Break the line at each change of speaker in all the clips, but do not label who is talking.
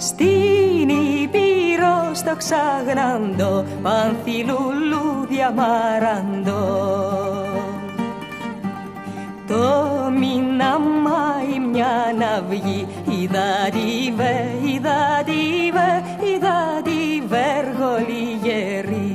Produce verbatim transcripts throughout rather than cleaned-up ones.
Στην Ήπειρο στο ξαγναντό πάνθη λουλούδια μαραντό. Το μήνα Μάη μια ναυγή είδα τη βε, είδα τη βε, είδα τη βεργολή γερή.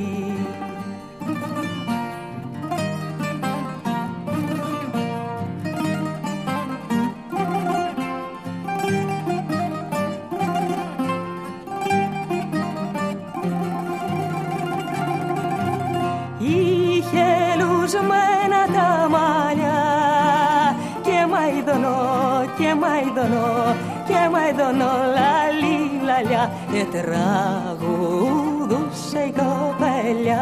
Μένα τα μαλλιά και μαϊδονό και μαϊδονό και μαϊδονό λαλί λαλιά και τραγουδούσε η κοπέλια.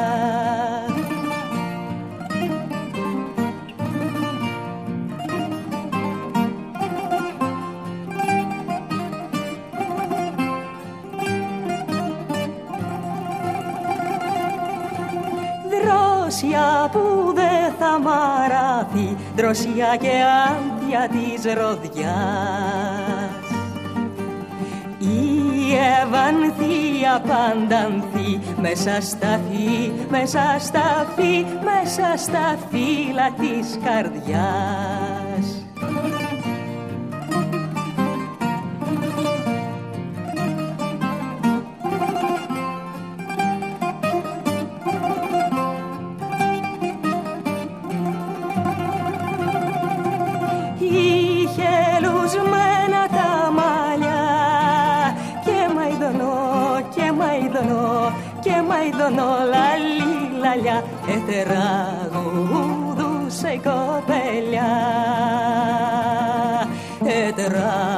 Δρόσια που δε θα μαραθεί, δρόσια και άντια της ροδιάς. Η ευανθία παντανθή μέσα στα φύ, μέσα στα φύ, μέσα στα φύλλα της καρδιάς. Και μαϊδονό λαλί λαλιά ετεραγουδούσε η κοπέλια, ετεραγουδούσε